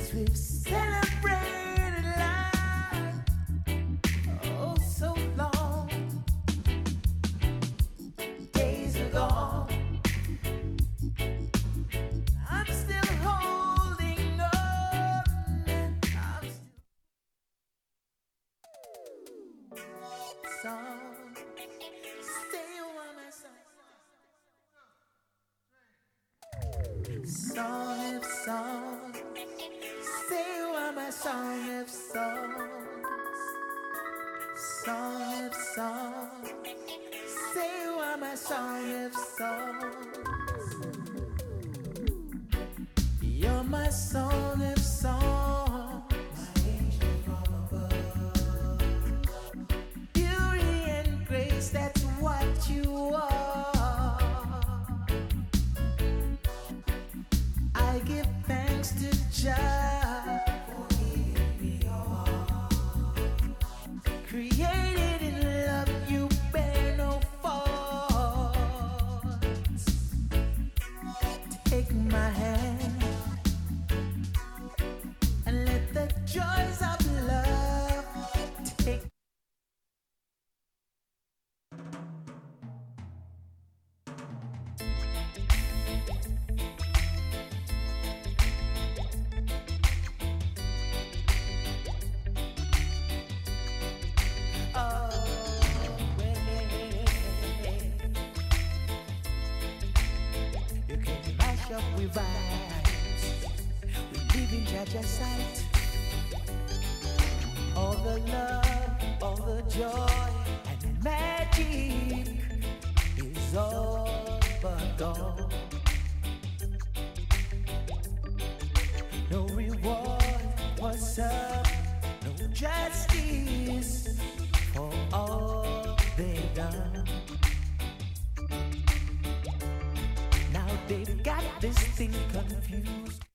we've celebrated life oh so long. Days are gone. I'm still holding on. I'm still song. Stay on my side. Song of songs. Stay on my song of songs. Song of songs. Stay on my song of songs. You're my song of songs. My angel from above. Beauty and grace, that's what you are. I give thanks to Jah for giving me all. Created in love, you bear no faults. Take my hand and let the joys of love take. You can mash up with vibes. We live in Jaja's sight. All the love, all the joy, and the magic is all but gone. No reward was up, no justice for all they've done. Now they've got this thing confused.